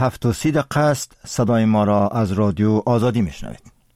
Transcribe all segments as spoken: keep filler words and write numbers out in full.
هفت و سی دقیقه است. صدای ما را از رادیو آزادی میشنوید.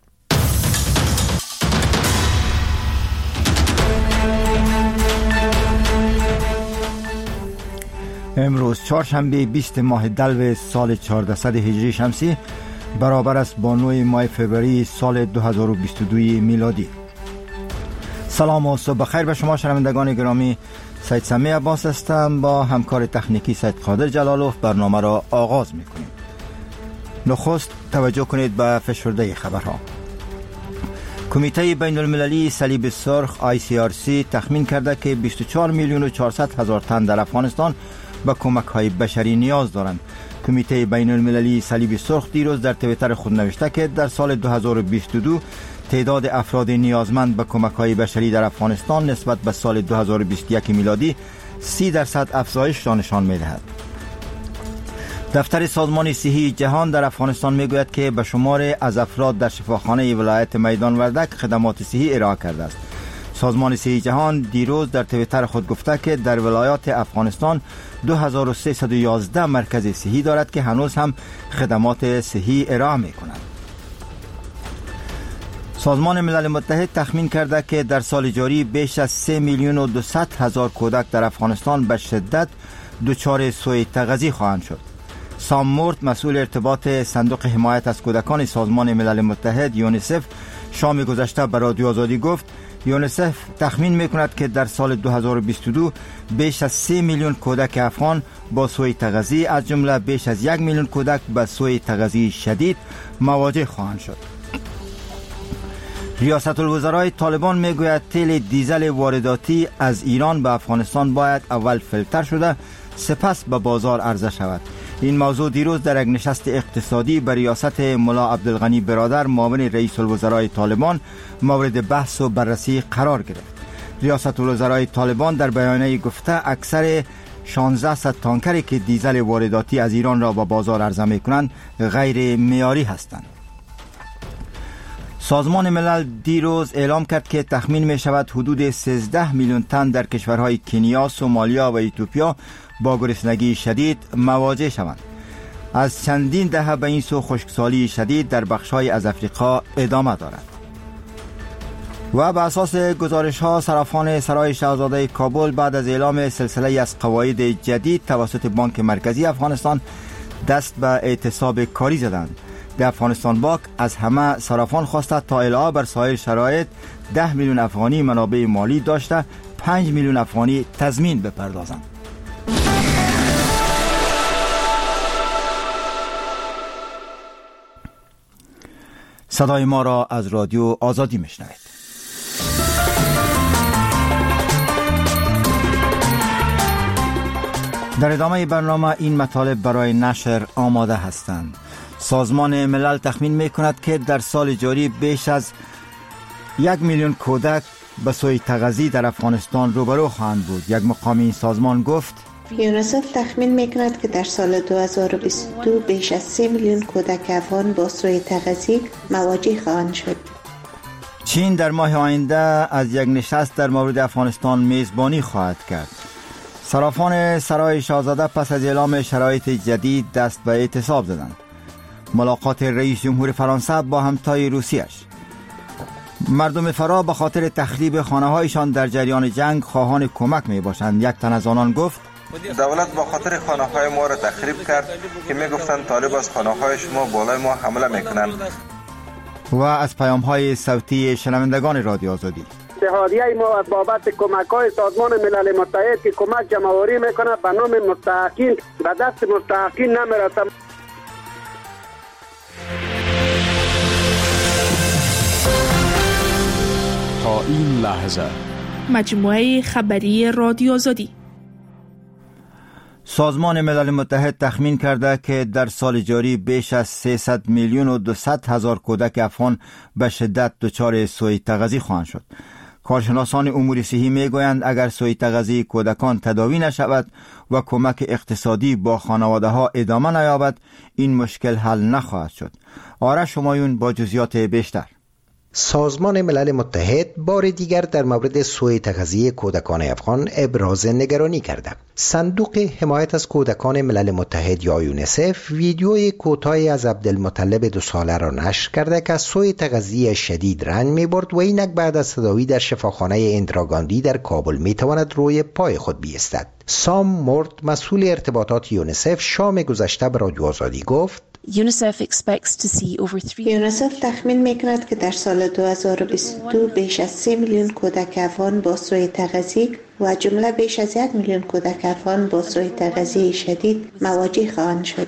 امروز چهارشنبه بیست ماه دلو سال چهاردهصد هجری شمسی برابر است با نه ماه فوریه سال دو هزار و بیست و دو میلادی. سلام و صبح بخیر به شما شنوندگان گرامی. سید سمی عباس هستم. با همکار تکنیکی سید قادر جلالوف برنامه را آغاز میکنیم. نخست توجه کنید به فشرده خبرها. کمیته بین المللی صلیب سرخ آی سی آر سی تخمین کرده که بیست و چهار میلیون و چهارصد هزار تن در افغانستان به کمک های بشری نیاز دارند. کمیته بین المللی صلیب سرخ دیروز در توییتر خود نوشته که در سال دو هزار و بیست و دو تعداد افراد نیازمند به کمک های بشری در افغانستان نسبت به سال دو هزار و بیست و یک میلادی سی درصد افزایش را نشان می‌دهد. دفتر سازمان صحی جهان در افغانستان میگوید که به شمار از افراد در شفاخانه ولایت میدان وردک خدمات صحی ارائه کرده است. سازمان صحی جهان دیروز در توییتر خود گفته که در ولایات افغانستان دو هزار و سیصد و یازده مرکز صحی دارد که هنوز هم خدمات صحی ارائه می‌کنند. سازمان ملل متحد تخمین کرده که در سال جاری بیش از سه میلیون و دویست هزار کودک در افغانستان به شدت دچار سوء تغذیه خواهند شد. سام مورت مسئول ارتباط صندوق حمایت از کودکان سازمان ملل متحد یونیسف شام گذشته به رادیو آزادی گفت یونیسف تخمین میکند که در سال دو هزار و بیست و دو بیش از سه میلیون کودک افغان با سوء تغذیه از جمله بیش از یک میلیون کودک به سوء تغذیه شدید مواجه خواهند شد. ریاست الوزرای طالبان میگوید تیل دیزل وارداتی از ایران به افغانستان باید اول فیلتر شده سپس به بازار عرضه شود. این موضوع دیروز در یک نشست اقتصادی به ریاست ملا عبدالغنی برادر معاون رئیس الوزرای طالبان مورد بحث و بررسی قرار گرفت. ریاست الوزرای طالبان در بیانیه گفته اکثر شانزده تانکری که دیزل وارداتی از ایران را به بازار عرضه می‌کنند غیر معیاری هستند. سازمان ملل دیروز اعلام کرد که تخمین می شود حدود سیزده میلیون تن در کشورهای کنیا، سومالیا و ایتوپیا با گرسنگی شدید مواجه شوند. از چندین دهه به این سو خشکسالی شدید در بخش‌های از افریقا ادامه دارد. و به اساس گزارش ها صرافان سرای شاهزاده کابل بعد از اعلام سلسله از قواعد جدید توسط بانک مرکزی افغانستان دست به اعتصاب کاری زدند. در افغانستان بانک از همه صرافان خواسته تا علاوه بر سایر شرایط ده میلیون افغانی منابع مالی داشته پنج میلیون افغانی تضمین بپردازند. صدای ما را از رادیو آزادی میشنوید. در ادامه برنامه این مطالب برای نشر آماده هستند. سازمان ملل تخمین می کند که در سال جاری بیش از یک میلیون کودک به سوء تغذیه در افغانستان روبرو خواهند بود. یک مقام این سازمان گفت یونیسف تخمین می کند که در سال دو هزار و بیست و دو بیش از سه میلیون کودک افغان با سوء تغذیه مواجه خواهند شد. چین در ماه آینده از یک نشست در مورد افغانستان میزبانی خواهد کرد. صرافان سرای شاهزاده پس از اعلام شرایط جدید دست به اعتصاب زدند. ملاقات رئیس جمهور فرانسه با همتای روسیه‌اش. مردم فرا به خاطر تخریب خانه‌هایشان در جریان جنگ خواهان کمک میباشند. یک تن از آنان گفت دولت با خاطر خانه‌های ما را تخریب کرد که میگفتند طالب از خانه‌های شما بالای ما حمله میکنند. و از پیام‌های صوتی شنوندگان رادیو آزادی اتحادیه ما از بابت کمک‌های سازمان ملل متحد که کمک جمع‌آوری میکنه به نام مستحقین به دست مستحقین نمیرسد. تا این لحظه مجموعه خبری رادیو آزادی. سازمان ملل متحد تخمین کرده که در سال جاری بیش از سیصد میلیون و دویست هزار کودک افغان به شدت دچار سوء تغذیه خواهند شد. کارشناسان امور صحی میگویند اگر سوء تغذیه کودکان تداوی نشود و کمک اقتصادی با خانواده ها ادامه نیابد این مشکل حل نخواهد شد. آرش همایون با جزئیات بیشتر. سازمان ملل متحد بار دیگر در مورد سوء تغذیه کودکان افغان ابراز نگرانی کرده. صندوق حمایت از کودکان ملل متحد یا یونیسف ویدیوی کوتاهی از عبدالمطلب دو ساله را نشر کرده که از سوء تغذیه شدید رنج می‌برد و اینک بعد از تداوی در شفاخانه اندراگاندی در کابل میتواند روی پای خود بیستد. سام مورد مسئول ارتباطات یونیسف شام گذشته به رادیو آزادی گفت یونیسف تخمین میکند که در سال دو هزار و بیست و دو بیش از سه میلیون کودک افغان با سوء تغذیه و جمله بیش از یک میلیون کودک افغان با سوء تغذیه شدید مواجه خواهند شد.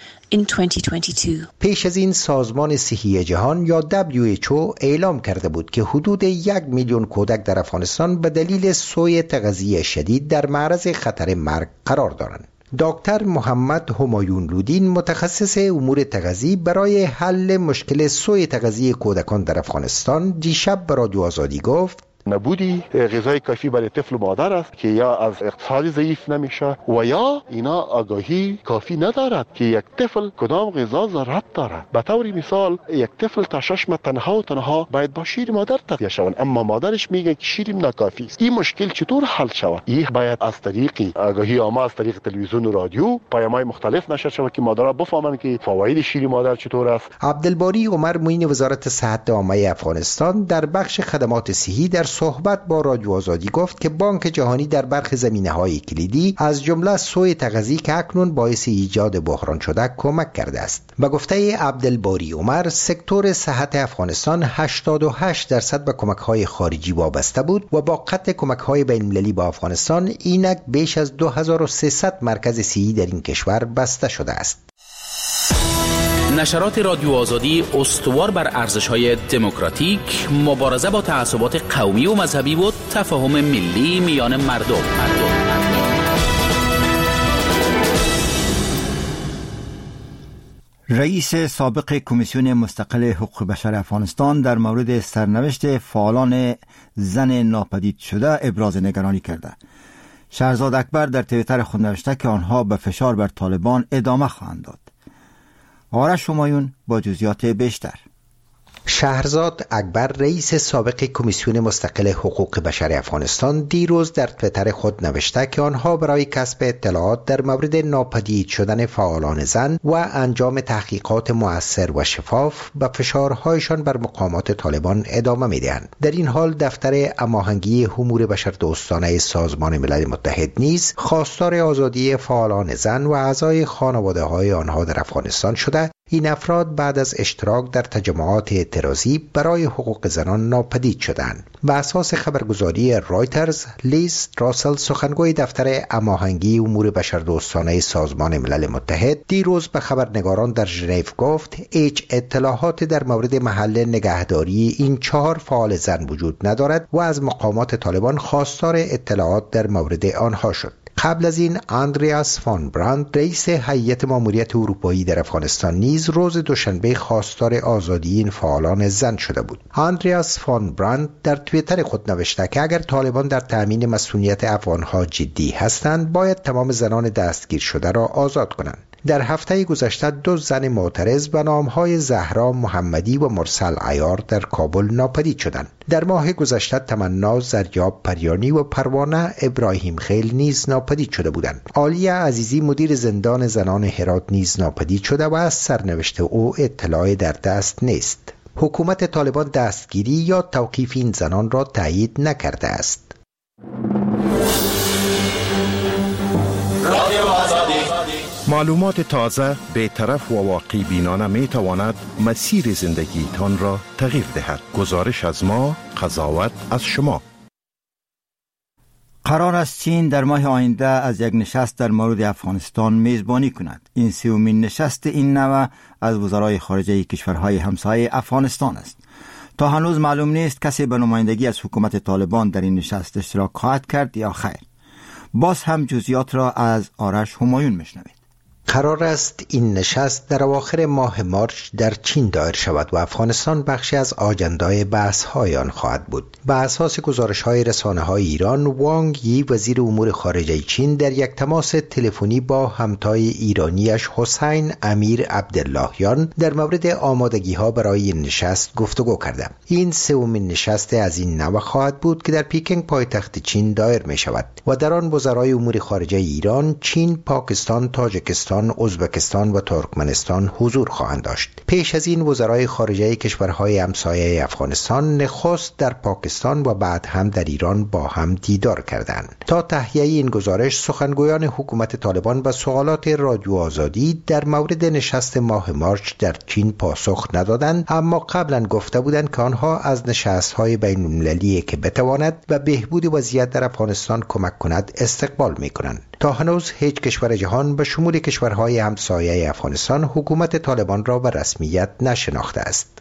پیش از این سازمان صحی جهان یا دبلیو اچ او اعلام کرده بود که حدود یک میلیون کودک در افغانستان به دلیل سوء تغذیه شدید در معرض خطر مرگ قرار دارند. دکتر محمد همایون لودین متخصص امور تغذیه برای حل مشکل سوء تغذیه کودکان در افغانستان دیشب به رادیو آزادی گفت نبودی غذای کافی برای طفل و مادر است که یا از اقتصاد ضعیف نمیشه و یا اینا آگاهی کافی ندارد که یک طفل کدام غذا ضرورت دارد. به طور مثال یک طفل تا شش ماه تنها و تنها باید با شیر مادر تغذیه شود، اما مادرش میگه که شیر ناکافی است. این مشکل چطور حل شود؟ این باید از طریق آگاهی عامه، از طریق تلویزیون و رادیو، پیام‌های مختلف نشر شود که مادرها بفهمند که فواید شیر مادر چطور است. عبدالباری عمر معین وزارت صحت عامه افغانستان در بخش خدمات صحی در صحبت با رادیو آزادی گفت که بانک جهانی در برخی زمینه‌های کلیدی از جمله سوء تغذیه که اکنون باعث ایجاد بحران شده کمک کرده است. به گفته عبدالباری عمر، سکتور صحت افغانستان هشتاد و هشت درصد به کمک‌های خارجی وابسته بود و با قطع کمک‌های بین‌المللی با افغانستان اینک بیش از دو هزار و سیصد مرکز صحی در این کشور بسته شده است. نشرات رادیو آزادی استوار بر ارزش‌های دموکراتیک، مبارزه با تعصبات قومی و مذهبی و تفاهم ملی میان مردم. مردم. رئیس سابق کمیسیون مستقل حقوق بشر افغانستان در مورد سرنوشت فعالان زن ناپدید شده ابراز نگرانی کرده. شهرزاد اکبر در توییتر خود نوشته که آنها به فشار بر طالبان ادامه خواهند داد. آرش همایون با جزئیات بیشتر. شهرزاد اکبر رئیس سابق کمیسیون مستقل حقوق بشر افغانستان دیروز در توییتر خود نوشته که آنها برای کسب اطلاعات در مورد ناپدید شدن فعالان زن و انجام تحقیقات مؤثر و شفاف به فشارهایشان بر مقامات طالبان ادامه میدهند. در این حال دفتر هماهنگی امور بشردوستانه سازمان ملل متحد نیز خواستار آزادی فعالان زن و اعضای خانواده‌های آنها در افغانستان شده. این افراد بعد از اشتراک در تجمعات اعتراضی برای حقوق زنان ناپدید شدند. بر اساس خبرگزاری رایترز، لیز راسل سخنگوی دفتر هماهنگی امور بشردوستانه سازمان ملل متحد دیروز به خبرنگاران در ژنو گفت هیچ اطلاعات در مورد محل نگهداری این چهار فعال زن وجود ندارد و از مقامات طالبان خواستار اطلاعات در مورد آنها شد. قبل از این آندریاس فان براند رئیس هیئت ماموریت اروپایی در افغانستان نیز روز دوشنبه خواستار آزادی این فعالان زن شده بود. آندریاس فان براند در توییتر خود نوشته که اگر طالبان در تأمین مسئولیت افغانها جدی هستند باید تمام زنان دستگیر شده را آزاد کنند. در هفته گذشته دو زن معترض به نامهای زهرا محمدی و مرسل عیار در کابل ناپدید شدند. در ماه گذشته تمنا زریاب پریانی و پروانه ابراهیم خیل نیز ناپدید شده بودند. عالیه عزیزی مدیر زندان زنان هرات نیز ناپدید شده و از سرنوشت او اطلاعی در دست نیست. حکومت طالبان دستگیری یا توقیف این زنان را تایید نکرده است. معلومات تازه، بی‌طرف و واقع بینانه می تواند مسیر زندگیتان را تغییر دهد. گزارش از ما، قضاوت از شما. قرار است چین در ماه آینده از یک نشست در مورد افغانستان میزبانی کند. این سومین نشست این نوع از وزرای خارجه کشورهای همسایه افغانستان است. تا هنوز معلوم نیست کسی به نمایندگی از حکومت طالبان در این نشست اشتراک خواهد کرد یا خیر. باز هم جزئیات را از آرش همایون میشنوید. قرار است این نشست در اواخر ماه مارچ در چین دایر شود و افغانستان بخشی از آجندای بحث‌های آن خواهد بود. بر اساس گزارش‌های رسانه‌های ایران، وانگ یی وزیر امور خارجه چین در یک تماس تلفنی با همتای ایرانیش حسین امیر عبداللهیان در مورد آمادگی‌ها برای این نشست گفتگو کرده. این سومین نشست از این نوع خواهد بود که در پیکنگ پایتخت چین دایر می‌شود و در آن وزرای امور خارجه ایران، چین، پاکستان، تاجیکستان، ازبکستان و ترکمنستان حضور خواهند داشت. پیش از این وزرای خارجه کشورهای همسایه افغانستان نخست در پاکستان و بعد هم در ایران با هم دیدار کردند. تا تهیه این گزارش، سخنگویان حکومت طالبان به سوالات رادیو آزادی در مورد نشست ماه مارچ در چین پاسخ ندادند، اما قبلا گفته بودند که آنها از نشست‌های بین‌المللی که بتواند به بهبود وضعیت در افغانستان کمک کند استقبال می‌کنند. تا هنوز هیچ کشور جهان به شمول کشورهای همسایه افغانستان حکومت طالبان را به رسمیت نشناخته است.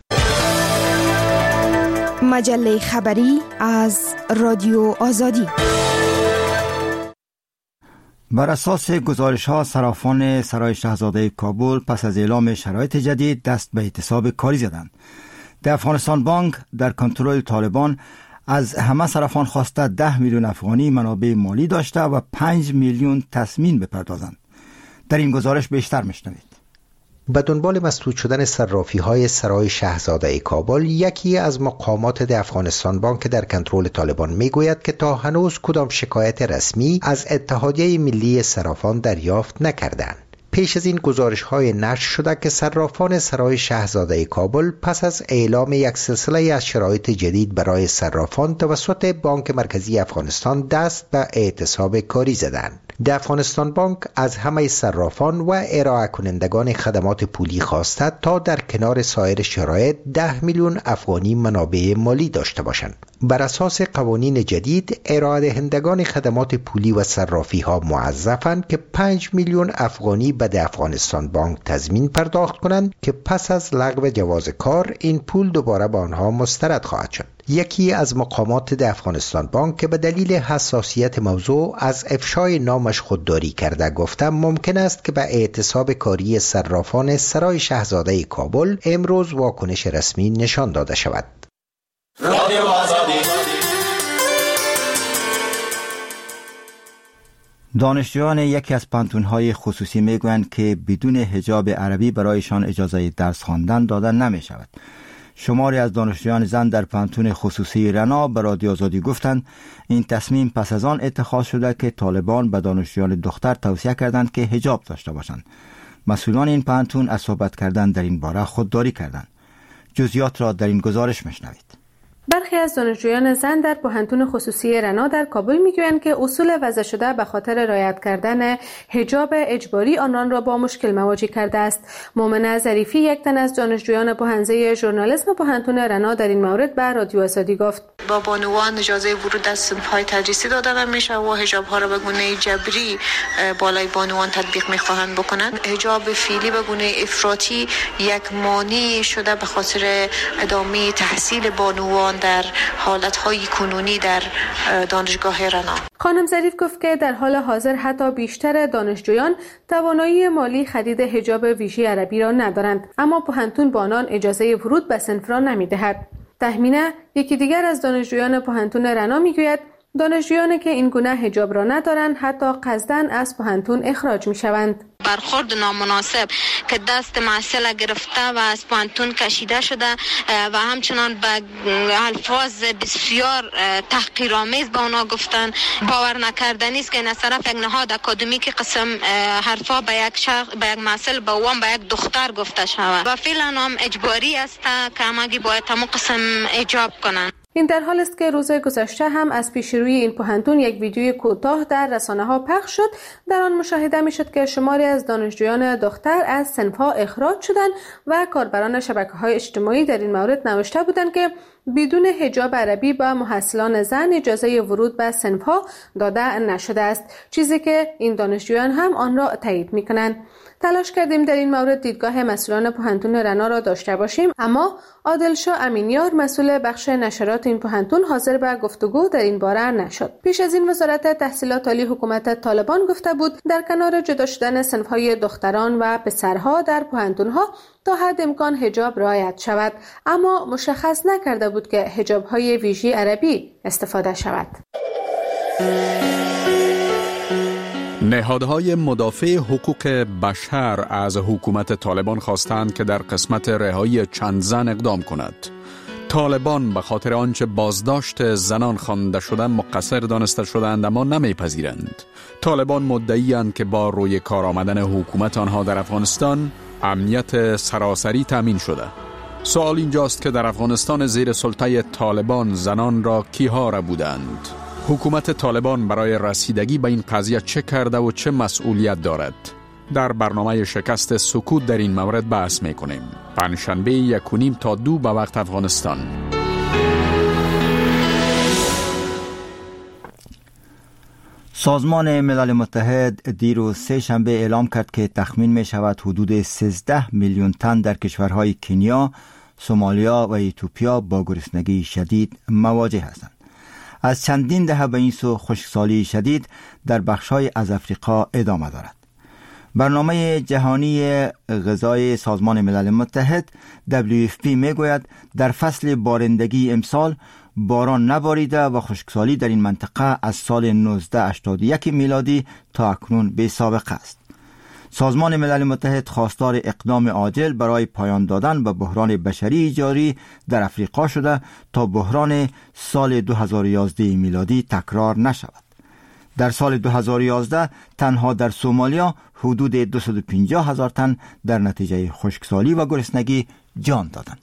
مجله خبری از رادیو آزادی. بر اساس گزارش‌ها، صرافان سرای شاهزاده کابل پس از اعلام شرایط جدید دست به اعتصاب کاری زدند. در افغانستان بانک در کنترل طالبان از همه صرافان خواسته ده میلیون افغانی منابع مالی داشته و پنج میلیون تضمین بپردازند. در این گزارش بیشتر میشنوید. به دنبال مسدود شدن صرافی های سرای شاهزاده کابل، یکی از مقامات در افغانستان بانک در کنترل طالبان میگوید که تا هنوز کدام شکایت رسمی از اتحادیه ملی صرافان دریافت نکردند. پیش از این گزارش های نشر شده که صرافان سرای شاهزاده کابل پس از اعلام یک سلسله از شرایط جدید برای صرافان توسط بانک مرکزی افغانستان دست به اعتصاب کاری زدند. در افغانستان بانک از همه صرافان و ارائه کنندگان خدمات پولی خواسته تا در کنار سایر شرایط ده میلیون افغانی منابع مالی داشته باشند. بر اساس قوانین جدید، ارائه دهندگان خدمات پولی و صرافی ها موظفند که پنج میلیون افغانی به افغانستان بانک تضمین پرداخت کنند که پس از لغو جواز کار این پول دوباره به آنها مسترد خواهد شد. یکی از مقامات در افغانستان بانک که به دلیل حساسیت موضوع از افشای نامش خودداری کرده گفته ممکن است که به اعتصاب کاری صرافان سرای شاهزاده کابل امروز واکنش رسمی نشان داده شود. رادیو آزادی. دانشجویان یکی از پانتون‌های خصوصی میگویند که بدون حجاب عربی برایشان اجازه درس خواندن داده نمی شود. شماری از دانشجویان زن در پانتون خصوصی رنا به رادیو آزادی گفتند این تصمیم پس از آن اتخاذ شده که طالبان به دانشجویان دختر توصیه کردند که حجاب داشته باشند. مسئولان این پانتون از صحبت کردن در این باره خودداری کردند. جزئیات را در این گزارش میشنوید. برخی از دانشجویان زن در پوهنتون خصوصی رنا در کابل میگویند که اصول وضع شده به خاطر رعایت کردن حجاب اجباری آنان را با مشکل مواجه کرده است. مومنه ظریفی، یک تن از دانشجویان پوهنځی ژورنالیسم پوهنتون رنا، در این مورد به رادیو آزادی گفت: با بانوان اجازه ورود از صنف‌های تدریسی داده نمیشه و حجاب‌ها را به گونه جبری بالای بانوان تطبیق می‌خواهند بکنند. حجاب فعلی به گونه افراطی یک مانع شده به خاطر ادامه تحصیل بانوان در حالت‌های کنونی در دانشگاه رنا. خانم ظریف گفت که در حال حاضر حتی بیشتر دانشجویان توانایی مالی خرید حجاب ویژه عربی را ندارند، اما پوهنتون با آنان اجازه ورود به صنف را نمی‌دهد. تهمینه، یکی دیگر از دانشجویان پوهنتون رنا، میگوید دانشجویانی که این گونه حجاب را ندارند حتی قصداً از پوهنتون اخراج می‌شوند. برخورد نامناسب که دست معسل گرفته و از پوهنتون کشیده شده و همچنان به الفاظ بسیار تحقیرآمیز به اونا گفتن، باور نکردنی است که این از طرف یک نهاد اکادمیک قسم حرفا به یک شخص، به یک معسل، به وام به یک دختر گفته شود و فعلا هم اجباری است که همگی باید همون قسم حجاب کنن. این در حال است که روز گذشته هم از پیش روی این پوهنتون یک ویدیوی کوتاه در رسانه‌ها پخش شد. در آن مشاهده می‌شد که شماری از دانشجویان دختر از صنف‌ها اخراج شدند و کاربران شبکه‌های اجتماعی در این مورد نوشته بودند که بدون حجاب عربی به محصلان زن اجازه ورود به صنف‌ها داده نشده است، چیزی که این دانشجویان هم آن را تایید می‌کنند. تلاش کردیم در این مورد دیدگاه مسئولان پوهنتون رنا را داشته باشیم، اما عادلشاه امینیار مسئول بخش نشرات این پوهنتون حاضر به گفتگو در این باره نشد. پیش از این وزارت تحصیلات عالی حکومت طالبان گفته بود در کنار جدا شدن صنف‌های دختران و پسرها در پوهنتون‌ها تا حد امکان حجاب رعایت شود، اما مشخص نکرده بود که حجاب‌های ویژه عربی استفاده شود. نهادهای مدافع حقوق بشر از حکومت طالبان خواستند که در قسمت رهایی چند زن اقدام کند. طالبان به خاطر آنچه بازداشت زنان خوانده شده مقصر دانسته شدند، اما نمیپذیرند. طالبان مدعی‌اند که با روی کار آمدن حکومت آنها در افغانستان امنیت سراسری تامین شده. سوال اینجاست که در افغانستان زیر سلطه طالبان زنان را کیها را بودند؟ حکومت طالبان برای رسیدگی به این قضیه چه کرده و چه مسئولیت دارد؟ در برنامه شکست سکوت در این مورد بحث میکنیم. پنجشنبه یک و نیم تا دو به وقت افغانستان. سازمان ملل متحد دیروز سه شنبه اعلام کرد که تخمین می شود حدود سیزده میلیون تن در کشورهای کنیا، سومالیا و ایتوپیا با گرسنگی شدید مواجه هستند. از چندین دهه به این سو خشکسالی شدید در بخش‌های از افریقا ادامه دارد. برنامه جهانی غذای سازمان ملل متحد دبلیو اف پی میگوید در فصل بارندگی امسال باران نباریده و خشکسالی در این منطقه از سال نوزده هشتاد و یک میلادی تا اکنون بی سابقه است. سازمان ملل متحد خواستار اقدام عاجل برای پایان دادن به بحران بشری جاری در افریقا شده تا بحران سال دو هزار و یازده میلادی تکرار نشود. در سال دو هزار و یازده تنها در سومالیا حدود دویست و پنجاه هزار تن در نتیجه خشکسالی و گرسنگی جان دادند.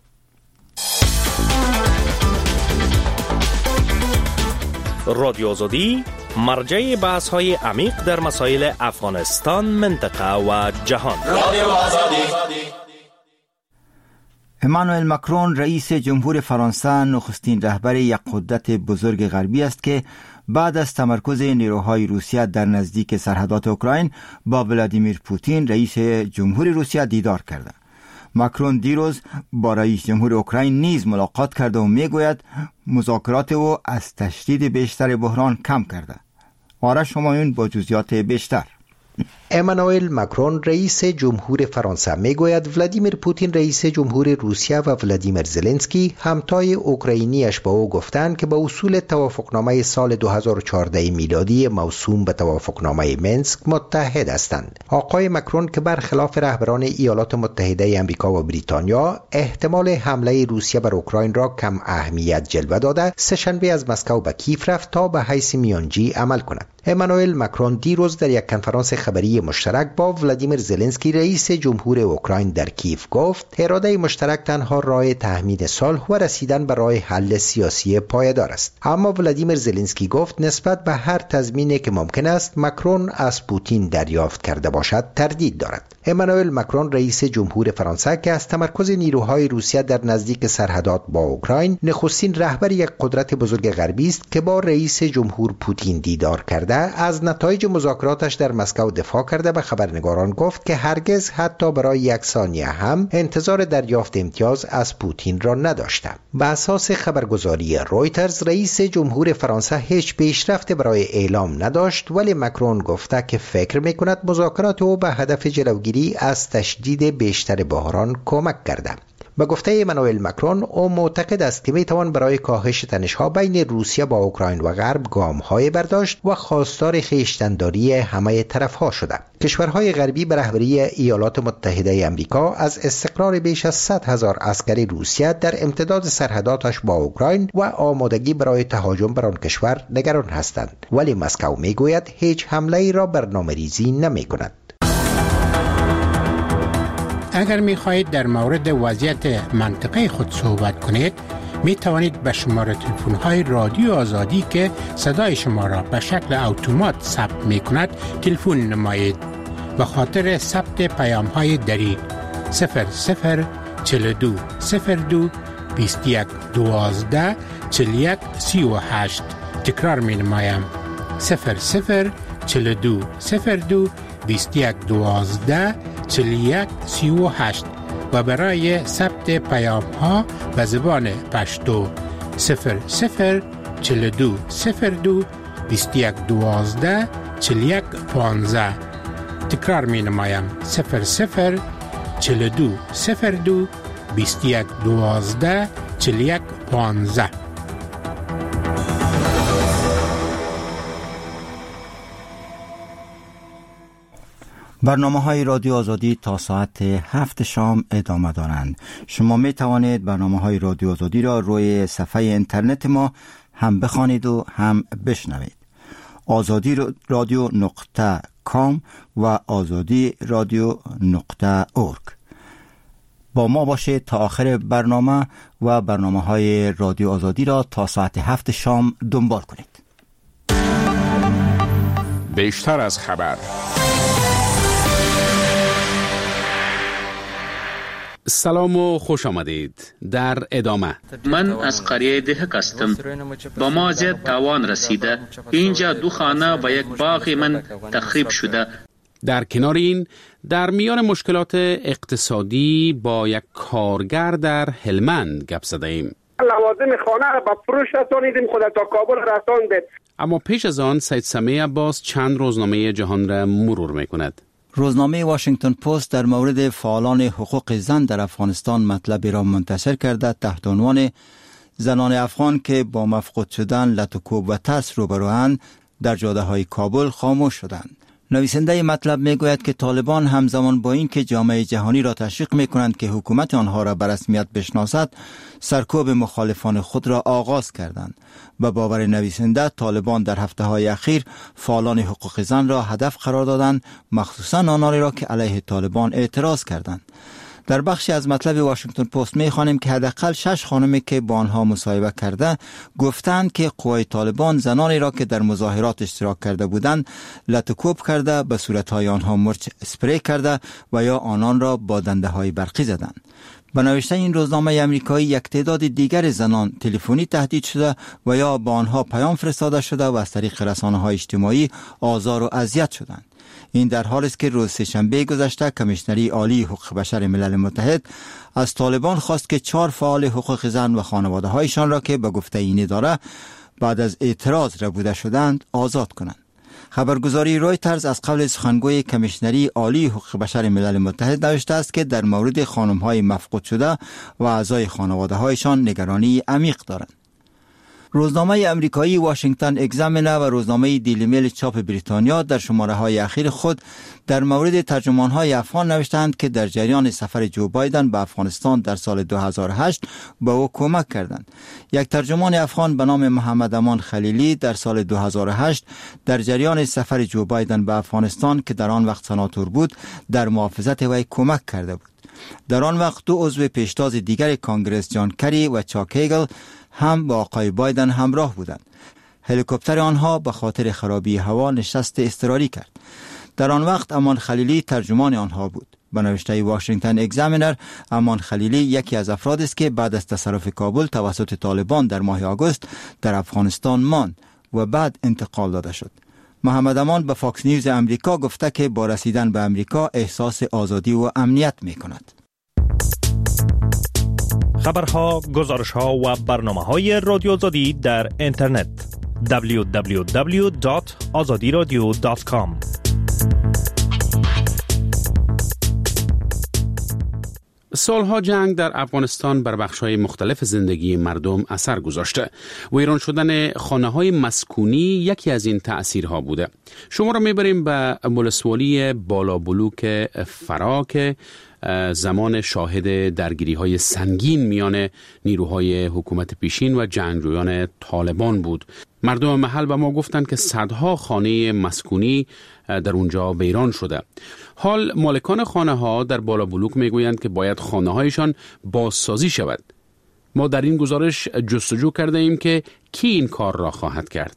رادیو آزادی مرجع بحث های عمیق در مسائل افغانستان، منطقه و جهان. رادیو آزادی. امانوئل ماکرون رئیس جمهور فرانسه نخستین رهبر یک قدرت بزرگ غربی است که بعد از تمرکز نیروهای روسیه در نزدیک سرحدات اوکراین با ولادیمیر پوتین رئیس جمهور روسیه دیدار کرده. ماکرون دیروز با رئیس جمهور اوکراین نیز ملاقات کرده و میگوید مذاکرات او از تشدید بیشتر بحران کم کرده. آرش همایون با جزئیات بیشتر. امانوئل ماکرون رئیس جمهور فرانسه میگوید ولادیمیر پوتین رئیس جمهور روسیه و ولادیمیر زلنسکی همتای اوکراینیش با او گفتند که با اصول توافقنامه سال دو هزار و چهارده میلادی موسوم به توافقنامه منسک متحد هستند. آقای ماکرون که برخلاف رهبران ایالات متحده آمریکا و بریتانیا احتمال حمله روسیه بر اوکراین را کم اهمیت جلوه داده، سه‌شنبه از مسکو به کیف رفت تا به حیث میانجی عمل کند. امانوئل ماکرون دیروز در یک کنفرانس خبری مشترک با ولادیمیر زلنسکی رئیس جمهور اوکراین در کیف گفت اراده مشترک تنها راه تضمین صلح و رسیدن به راه حل سیاسی پایدار است. اما ولادیمیر زلنسکی گفت نسبت به هر تضمینی که ممکن است ماکرون از پوتین دریافت کرده باشد تردید دارد. امانوئل ماکرون رئیس جمهور فرانسه که از تمرکز نیروهای روسیه در نزدیک سرحدات با اوکراین نخستین رهبر یک قدرت بزرگ غربی است که با رئیس جمهور پوتین دیدار کرده، از نتایج مذاکراتش در مسکو دفاع کرده به خبرنگاران گفت که هرگز حتی برای یک ثانیه هم انتظار دریافت امتیاز از پوتین را نداشته. به اساس خبرگزاری رویترز رئیس جمهور فرانسه هیچ پیشرفت برای اعلام نداشت، ولی ماکرون گفته که فکر میکند مذاکرات او به هدف جلوگیری از تشدید بیشتر بحران کمک کرده. به گفته امانوئل ماکرون او معتقد است که میتوان برای کاهش تنش‌ها بین روسیه با اوکراین و غرب گام‌های برداشت و خواستار خویشتن‌داری همه طرف‌ها شده. کشورهای غربی به رهبری ایالات متحده آمریکا از استقرار بیش از صد هزار عسکر روسیه در امتداد سرحداتش با اوکراین و آمادگی برای تهاجم بر آن کشور نگران هستند، ولی مسکو میگوید هیچ حمله‌ای را برنامه‌ریزی نمی‌کند. اگر می خواهید در مورد وضعیت منطقه خود صحبت کنید، می توانید به شماره تلفن های رادیو آزادی که صدای شما را به شکل اتومات ثبت می کند تلفن نمایید. به خاطر ثبت پیام های دری صفر صفر چهل و دو صفر دو بیست و یک دوازده چهل و یک سی و هشت. تکرار می نمایم صفر صفر چهل و دو صفر دو بیست و یک دوازده چهل و یک سی و هشت و برای ثبت پیام ها به زبان پشتو صفر صفر چهل و دو صفر دو بیست و یک دوازده چهل و یک پانزده. تکرار می نمایم صفر صفر چهل و دو صفر دو بیست و یک دوازده چهل و یک پانزده. برنامه های رادیو آزادی تا ساعت هفت شام ادامه دارند. شما می توانید برنامه های رادیو آزادی را روی صفحه اینترنت ما هم بخوانید و هم بشنوید. آزادی رادیو نقطه کام و آزادی رادیو نقطه اورگ. با ما باشید تا آخر برنامه و برنامه های رادیو آزادی را تا ساعت هفت شام دنبال کنید. بیشتر از خبر. سلام و خوش آمدید. در ادامه من از قریه دهک هستم. با ما زیاد تاوان رسیده. اینجا دو خانه و یک باغ من تخریب شده. در کنار این، در میان مشکلات اقتصادی با یک کارگر در هلمند گپ زده ایم. لوازم خانه را به فروش رسانیدیم، خود تا کابل رساندیم. اما پیش از آن سید سمیع عباس چند روزنامه جهان را مرور میکند. روزنامه واشنگتن پست در مورد فعالان حقوق زن در افغانستان مطلبی را منتشر کرده تحت عنوان زنان افغان که با مفقود شدن، لط و کوب و ترس روبروند در جاده های کابل خاموش شدند. نویسنده مطلب می گوید که طالبان همزمان با این که جامعه جهانی را تشویق می کنند که حکومت آنها را به رسمیت بشناسد، سرکوب مخالفان خود را آغاز کردند. به باور نویسنده، طالبان در هفته های اخیر فعالان حقوق زن را هدف قرار دادند، مخصوصا آنانی را که علیه طالبان اعتراض کردند. در بخشی از مطلب واشنگتن پست می خوانیم که حداقل شش خانمی که با آنها مصاحبه کرده گفتند که قوای طالبان زنانی را که در مظاهرات اشتراک کرده بودند لط و کوب کرده، به صورتهای آنها مرچ اسپری کرده و یا آنان را با دنده های برقی زدند. به نوشته این روزنامه امریکایی، یک تعداد دیگر زنان تلفنی تهدید شده و یا با آنها پیام فرستاده شده و از طریق رسانه‌های اجتماعی آزار و اذیت شدند. این در حالی است که روز سه‌شنبه گذشته کمیشنری عالی حقوق بشر ملل متحد از طالبان خواست که چهار فعال حقوق زن و خانواده هایشان را که به گفته این اداره بعد از اعتراض ربوده شدند آزاد کنند. خبرگزاری رویترز از قول سخنگوی کمیشنری عالی حقوق بشر ملل متحد نوشته است که در مورد خانم‌های مفقود شده و اعضای خانواده هایشان نگرانی عمیق دارند. روزنامه امریکایی واشنگتن اگزامینر و روزنامه دیلی میل چاپ بریتانیا در شماره های اخیر خود در مورد ترجمان های افغان نوشتند که در جریان سفر جو بایدن به افغانستان در سال دو هزار و هشت به او کمک کردند. یک ترجمان افغان به نام محمد امان خلیلی در سال دو هزار و هشت در جریان سفر جو بایدن به افغانستان که در آن وقت سناتور بود در محافظت وی کمک کرده بود. در آن وقت دو عضو پیشتاز دیگر کانگرس جان کری و چاک هیگل هم با آقای بایدن همراه بودند. هلیکوپتر آنها به خاطر خرابی هوا نشست اضطراری کرد. در آن وقت امان خلیلی ترجمان آنها بود. به نوشته واشنگتن اگزامینر، امان خلیلی یکی از افراد است که بعد از تصرف کابل توسط طالبان در ماه آگوست در افغانستان ماند و بعد انتقال داده شد. محمد امان به فاکس نیوز امریکا گفته که با رسیدن به امریکا احساس آزادی و امنیت می کند. خبرها، گزارشها و برنامه‌های رادیو آزادی در اینترنت دبلیو دبلیو دبلیو دات آزادی رادیو دات کام. سالها جنگ در افغانستان بر بخش‌های مختلف زندگی مردم اثر گذاشته. ویران شدن خانه‌های مسکونی یکی از این تأثیرها بوده. شما را می‌بریم به ولسوالی بالابلوک فرا که زمان شاهد درگیری‌های سنگین میان نیروهای حکومت پیشین و جنگجویان طالبان بود. مردم محل به ما گفتند که صدها خانه مسکونی در اونجا ویران شده. حال مالکان خانه ها در بالابلوک میگویند که باید خانه هایشان بازسازی شود. ما در این گزارش جستجو کرده ایم که کی این کار را خواهد کرد.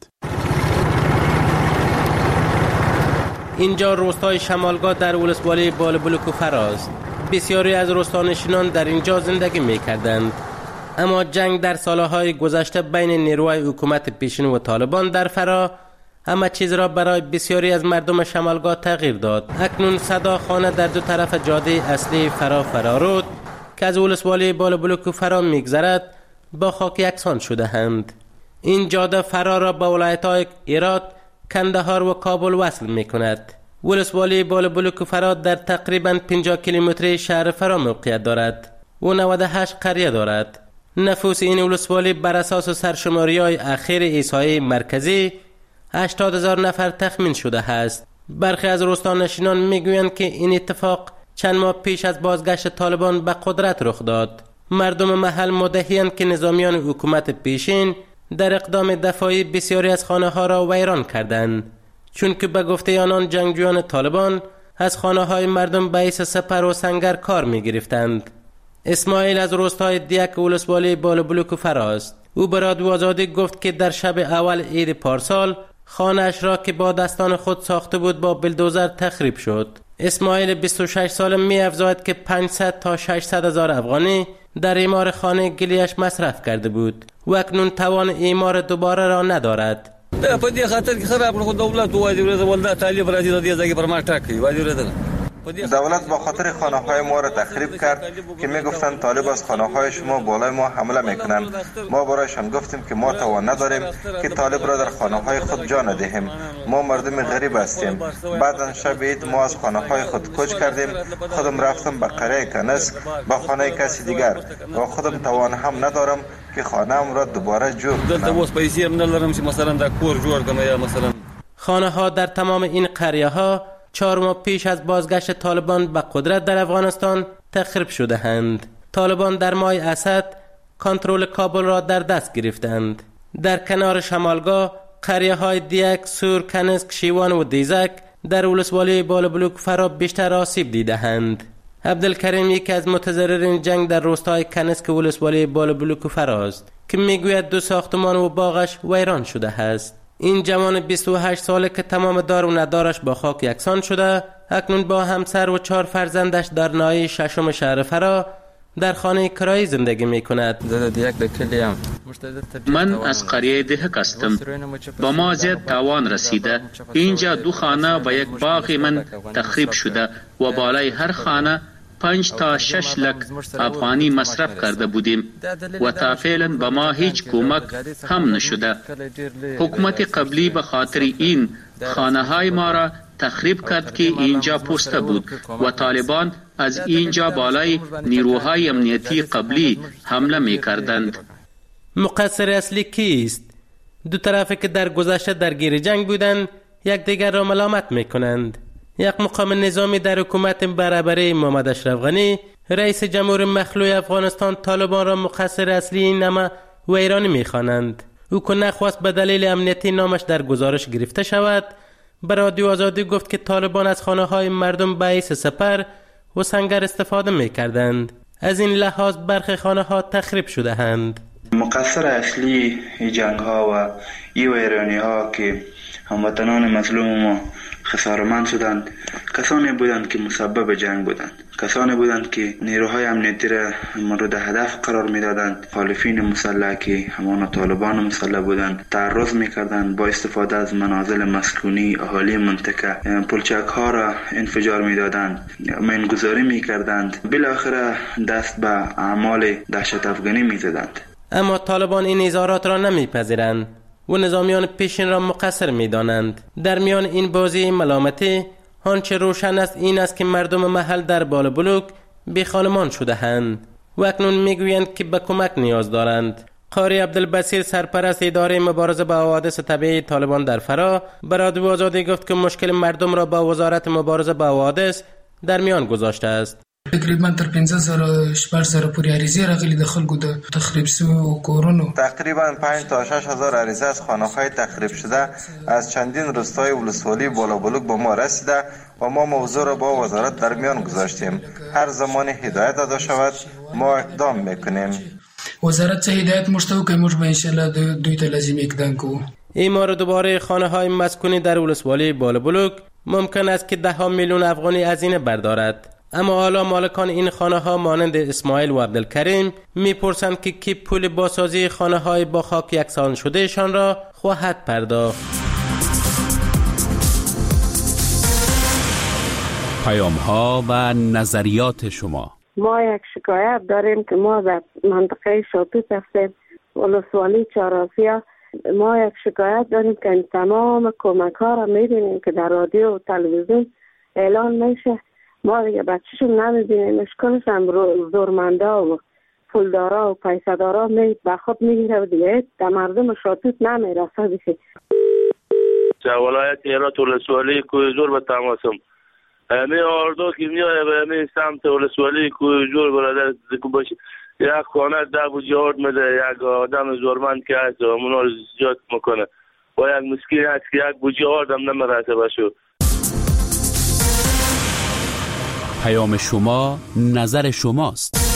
اینجا روستای شمالگاه در ولسوالی بالابلوک و فراست. بسیاری از روستانشینان در اینجا زندگی میکردند، اما جنگ در سالهای گذشته بین نیروهای حکومت پیشین و طالبان در فرا همه چیز را برای بسیاری از مردم شمالگاه تغییر داد. اکنون صدا خانه در دو طرف جاده اصلی فرا فرارود که از ولسوالی بالابلوک فرا میگذرد با خاک یکسان شده هند. این جاده فرا را با ولایت‌های هرات، کندهار و کابل وصل میکند. ولسوالی بالابلوک فرا در تقریباً پنجاه کیلومتری شهر فرا موقعیت دارد و نود و هشت قریه دارد. نفوس این ولسوالی بر اساس سرشماری‌های اخیر احصایه مرکزی هشتاد هزار نفر تخمین شده است. برخی از روستانشینان میگویند که این اتفاق چند ماه پیش از بازگشت طالبان به قدرت رخ داد. مردم محل مدعی‌اند که نظامیان حکومت پیشین در اقدام دفاعی بسیاری از خانه ها را ویران کردند، چون که به گفته آنان جنگجویان طالبان از خانه های مردم به حیث سپر و سنگر کار می گرفتند. اسماعیل از روستای دیک ولسوالی بالابلوک فراست. او به رادیو آزادی گفت که در شب اول عید پارسال خانه‌اش را که با دستان خود ساخته بود با بلدوزر تخریب شد. اسماعیل بیست و شش ساله می افزاید که پانصد تا ششصد هزار افغانی در اعمار خانه گلیش مصرف کرده بود و اکنون توان اعمار دوباره را ندارد. په دې خاطر کې خراب کړو دولت وایي ورته ولدا طالب راځي د دې ځای پر ما ټاکي وایي ورته دولت با خاطر خانه های ما را تخریب کرد که می گفتند طالب از خانه های شما بالای ما حمله میکنند. ما برایشان گفتیم که ما توان نداریم که طالب را در خانه های خود جا ندهیم. ما مردم غریب هستیم. بعد شب عید ما از خانه های خود کوچ کردیم. خودم رفتم به قریه کنسک به خانه کسی دیگر و خودم توان هم ندارم که خانه ام را دوباره جور کنم. خانه ها در تمام این قریه ها چهار ماه پیش از بازگشت طالبان به قدرت در افغانستان تخریب شده اند. طالبان در ماه اسد کنترل کابل را در دست گرفتند. در کنار شمالگاه قریه های دیک، سور، کنسک، شیوان و دیزک در ولسوالی بالابلوک فرا بیشتر آسیب دیده اند. عبدالکریم یکی از متضررین جنگ در روستای کنسک ولسوالی بالابلوک فراست که میگوید دو ساختمان و باغش ویران شده است. این جوان بیست و هشت ساله که تمام دار و ندارش با خاک یکسان شده اکنون با همسر و چهار فرزندش در ناحیه ششم شهر فرا در خانه کرایی زندگی می کند. من از قریه دهک هستم. با ما زیاد تاوان رسیده. اینجا دو خانه و یک باغ من تخریب شده و بالای هر خانه پنج تا شش لک افغانی مصرف کرده بودیم و تا فعلا به ما هیچ کمک هم نشده. حکومت قبلی به خاطر این خانه های ما را تخریب کرد که اینجا پوسته بود و طالبان از اینجا بالای نیروهای امنیتی قبلی حمله می کردند. مقصر اصلی کیست؟ دو طرفی که در گذشته درگیر جنگ بودند یک دیگر را ملامت می کنند. یک مقام نظامی در حکومت برابری محمد اشرف غنی رئیس جمهور مخلوع افغانستان طالبان را مقصر اصلی این نامه ویرانی می‌خوانند. او که نخواست به دلیل امنیتی نامش در گزارش گرفته شود به رادیو آزادی گفت که طالبان از خانه‌های مردم به حیث سپر و سنگر استفاده می‌کردند. از این لحاظ برخی خانه‌ها تخریب شده اند. مقصر اصلی جنگ ها و این ویرانی ها که هموطنان مظلوم ما خسارمند شدند کسانی بودند که مسبب جنگ بودند، کسانی بودند که نیروهای امنیتی را مورد هدف قرار میدادند. مخالفین مسلح که همان طالبان مسلح بودند تعرض میکردند، با استفاده از منازل مسکونی اهالی منطقه پلچک ها را انفجار میدادند، مینگذاری میکردند، بالاخره دست به اعمال دهشت افغانی میزدند. اما طالبان این اظهارات را نمیپذیرند و نظامیان پیشین را مقصر می‌دانند. در میان این بازی ملامتی آنچه روشن است این است که مردم محل در بالابلوک بی خانمان شده اند و اکنون میگویند که به کمک نیاز دارند. قاری عبدالبصیر سرپرست اداره مبارزه با حوادث طبیعی طالبان در فرا به رادیو آزادی گفت که مشکل مردم را با وزارت مبارزه با حوادث در میان گذاشته است. تقریبا تر پنځه زره شپږ زره پورې عریضې راغلي د خلکو د تخریب شویو کورونو. تقریبا پنج تا شش هزار عریضه از خانه‌های تخریب شده از چندین روستای ولسوالی بالابلوک به ما رسیده و ما موضوع را با وزارت در میان گذاشتیم. هر زمان هدایت داده شود ما اقدام میکنیم. وزارت چه هدایت مشتو که موږ به ان شاء الله دوی ته لازم اقدام کوو. اعمار دوباره خانه‌های مسکونی در ولسوالی بالابلوک ممکن است که ده ها میلیون افغانی هزینه بردارد. اما حالا مالکان این خانه ها مانند اسماعیل و عبدالکریم میپرسند که کی پول بازسازی خانه های با خاک یکسان شده شان را خواهد پرداخت. پیام ها و نظریات شما. ما یک شکایت داریم که ما در منطقه شاتوت هستیم، ولسوالی چهارآسیا. ما یک شکایت داریم که این تمام کمک ها را میبینیم که در رادیو و تلویزیون اعلان میشه، ما دیگه بچه‌شون نمیبینیم. اشکالش هم زورمندا و پولدارا و پیسدارا می به خود میگیره و دیگه در مردم شاتوت نمیرسه دیگه. چه ولایت هرات ولسوالی کوی زور به تماسم همه آردو که میایه به همه سمت ولسوالی کوی زور برادر دکو باشه یک خانه ده بوجی آرد میده، یک آدم زورمند که هست و منو زیاد میکنه و یک مسکین هست که یک بوجی آرد هم نمیرسه باشو. پیام شما نظر شماست.